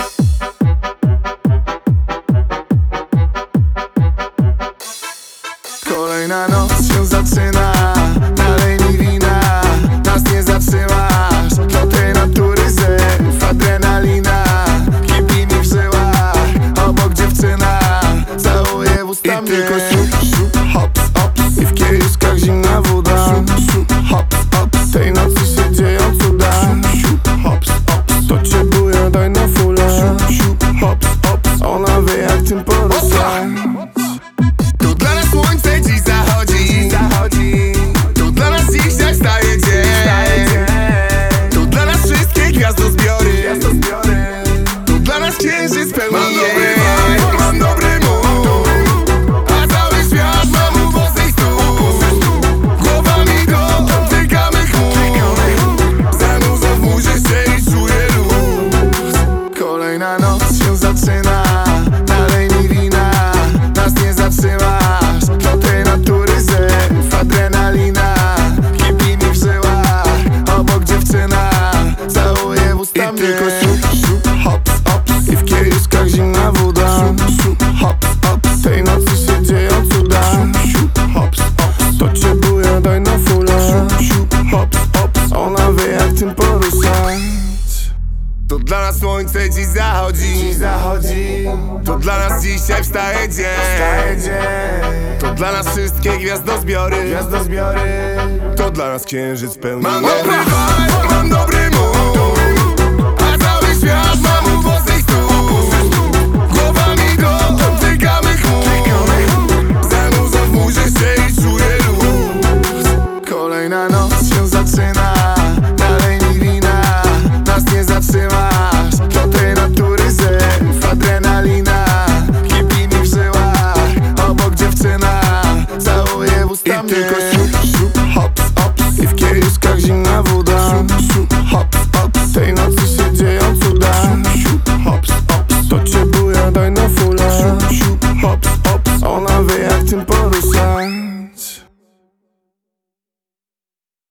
Kolejna noc się zaczyna, nalej mi wina, nas nie zatrzymasz. Do tej natury zew, adrenalina kipi mi w żyłach, obok dziewczyna całuje w usta mnie. I tylko siup, hops, ops, i w kieliszkach zimna woda. Siup, hops, ops, tej nocy się dzieją cuda. Siup, hops, ops, to cię buja, daj na fulę. Siup, hops, ops, ona wie jak tym poruszać. To dla nas słońce dziś zachodzi. To dla nas dzisiaj wstaje dzień. To dla nas wszystkie gwiazdozbiory. To dla nas księżyc pełni jej. Mam dobry mood, a cały świat ma mu włosy stóp. Głowami dotykamy chmur. Zanurza w murze się i czuję luz. Kolejna noc się zaczyna, nalej mi wina, nas nie zatrzymasz. Do tej natury zew, adrenalina kipi mi w żyłach, obok dziewczyna całuje w usta mnie. I tylko siup, hops, ops, i w kieliszkach zimna woda. Siup, hops, ops, tej nocy się dzieją cuda. Siup, hops, ops, to cię buja, daj na fulę. Siup, hops, ops, ona wie jak tym poruszać. To dla nas słońce dziś zachodzi. To dla nas dzisiaj wstaje dzień. To dla nas wszystkie gwiazdozbiory. To dla nas księżyc pełni. Mam dobry vibe.